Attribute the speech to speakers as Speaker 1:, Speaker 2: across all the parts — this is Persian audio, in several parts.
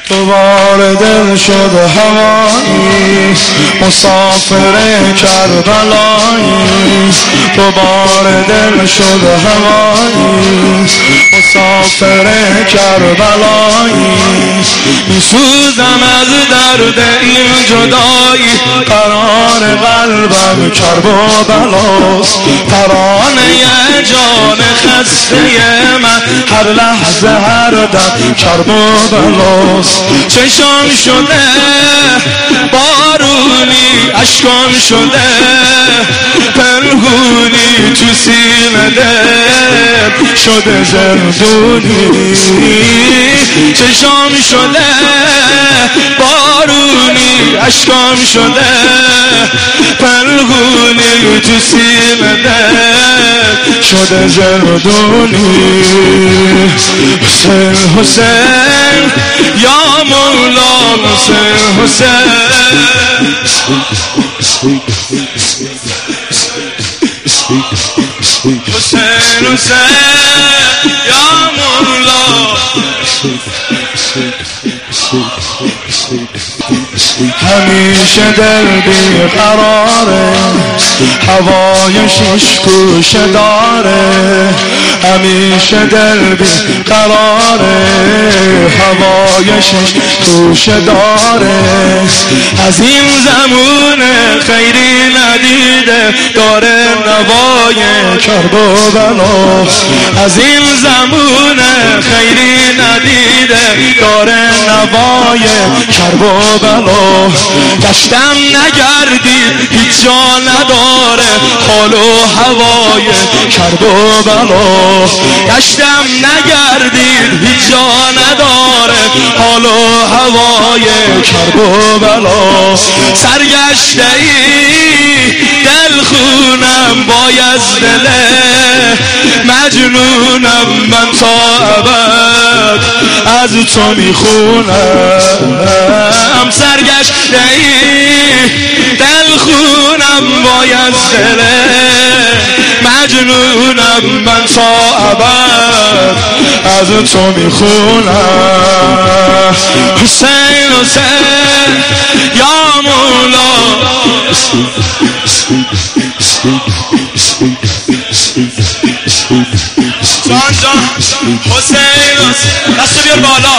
Speaker 1: دوباره دل شد هوایی مسافر کربلایی دوباره دل شد هوایی مسافر کربلایی میسوزم از درد این جدایی قرار قلبم کرب و بلاست ترانه جان خسته من هر لحظه هر دم کرب و بلاست چشام شده بارونی اشکام شده پنهونی تو سینه دل شده زندونی چشام شده بارونی اشکام شده پنهونی تو سینه دل شده زندونی حسین حسین یا مولا حسین حسین حسین حسین یا مولا همیشه دل بیقراره هوای شش گوشه داره همیشه دل بیقراره هوای شش گوشه داره از این زمون خیری ندیده داره نوای کرب و بلا از این زمون خیری ندیده داره نوای کرب و بلا گشتم نگردی هیچ جا نداره حال و هوای کرب و بلا گشتم نگردی هیچ جا نداره حال و هوای کرب و بلا سرگشته ای دل خونم باید دله مجنونم من تا ابد از تو میخونم سرگشته ای دل خونم باید دله مجنونم من تا ابد از تو میخونم حسین حسین یا مولا جان جان حسین حسین دستو بیار بالا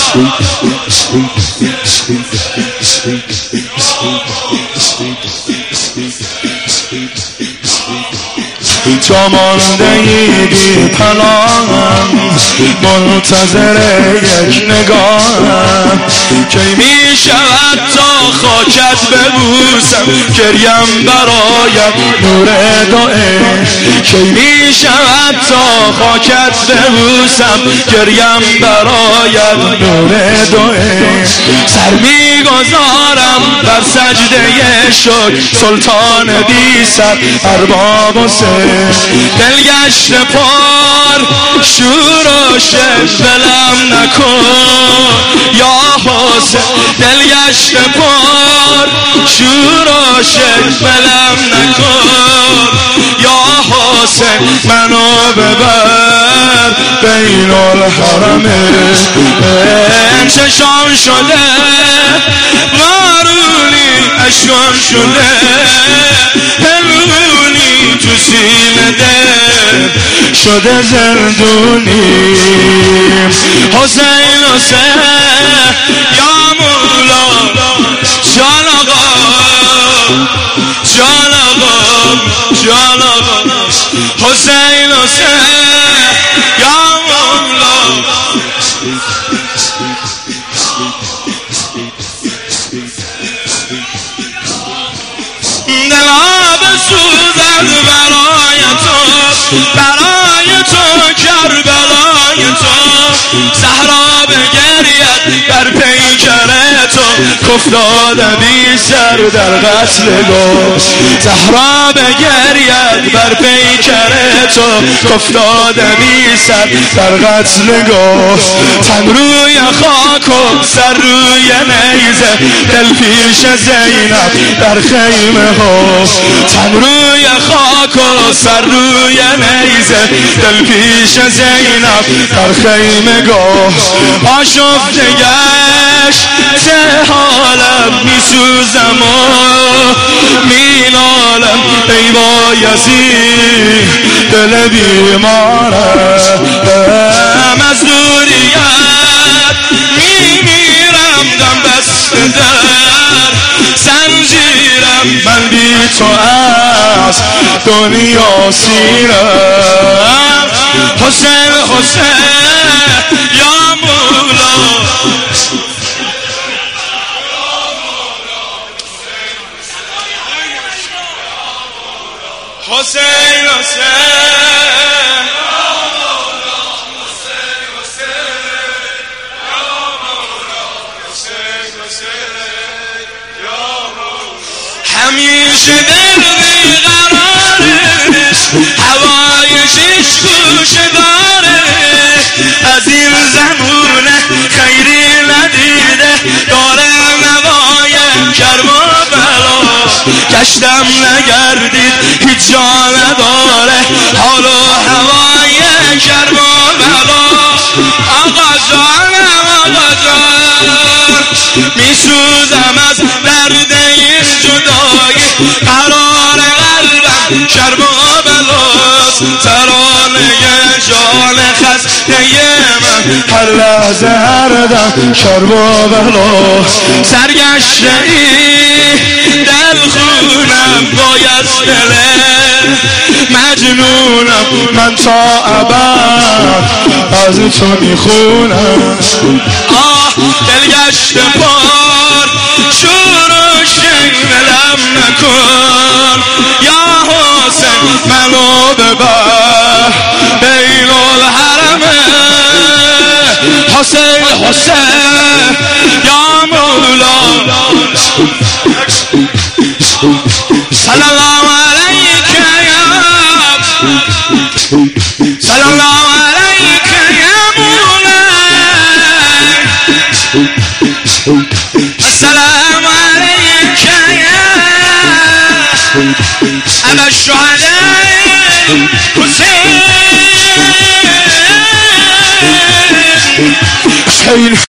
Speaker 1: جا مانده ای بی پناهم منتظر یک نگاهم کی می شود تا خاکت ببوسم گریم برایت نور دعه کی می شود تا خاکت ببوسم گریم برایت نور دعه سر می گذارم بر سجده شکر سلطان بی سر ارباب و سر دلگشت پار شور و شش بلم نکن یا حسین دلگشت پار شور و شش بلم نکن یا حسین منو ببر بین الحرمین چشام شده بارونی اشکام شده پنهونی تو سینه دل شده زندونی حسین حسین یا مولا جان آقا جان آقا جان آقا حسین حسین یا مولا دلها بسوزد برای تو کربلای تو زهرا بگرید بر پیکر تو کفتاده بی سر در قتل گل زهرا بگرید بر پیکر تو کفتاده بی سر در قتل گل تن روی خاک و سر روی نیزه دل پیش زینب در خیمه ها تن روی خاک و سر روی نیزه دل پیش زینب در خیمه گاه آشفته گشت حالم میسوزم و مینالم ای بایزید دل بیمارم از دوریت میمیرم دم بست در زنجیرم من بی تو از دنیا سیرم حسین حسین یا مولا حسین حسین همیشه دل بیقراره هوای شش گوشه داره از این زمونه خیری ندیده داره نوای کرب و بلا گشتم نگردید هیچ جا نداره حال و هوای کرب و بلا آقا جانم آقا جان میسوزم از درد این جدایی قرار قلبم کرب و بلاست ترانه جان خسته من هر لحظه هر دم کرب و بلاست سرگشته این دل خونم باید دله مجنونم من تا ابد از تو میخونم دلگشت پار شروع شنگلم نکن یا حسین منو ببر بین الحرمه حسین حسین یا مولا صلی الله علیک یا صلی الله علیک یا مولا السلام علیک یا ابا الشهداء حسین